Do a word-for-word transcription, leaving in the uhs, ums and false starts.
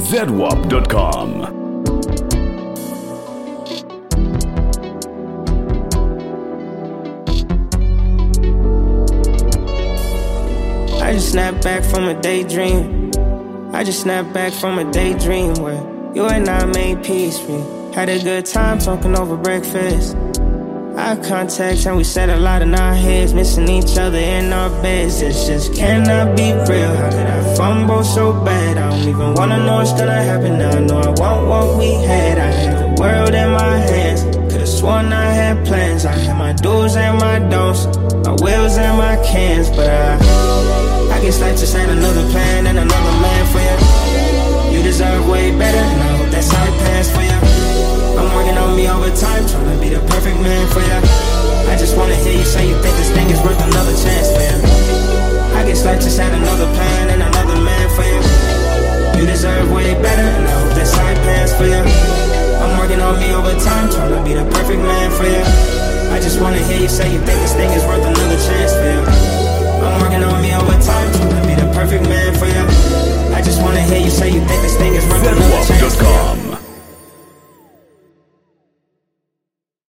zedwap dot com. I just snapped back from a daydream. I just snapped back from a daydream where you and I made peace. We had a good time talking over breakfast. Eye contact and we said a lot in our heads, missing each other in our beds. This just cannot be real. How could I fumble so bad? I don't even wanna know what's gonna happen now. I know I want what we had. I had the world in my hands. Could've sworn I had plans. I had my do's and my don'ts, my wills and my cans. But I, I guess life just had another plan and another man for you. You deserve way better, and I hope that's how it passed for you. I'm working on me overtime, trying to be the perfect man for you. I just wanna hear you say you think this thing is worth another chance for you. I guess life just had another plan and another man for you. You deserve way better, and I hope that's how it passed for you. I'm working on me overtime, trying to be the perfect man for you. I just wanna hear you say you think this thing is worth another chance for you. I'm working on me overtime, trying to be the perfect man for you. I just wanna hear you say you think this thing is worth another chance.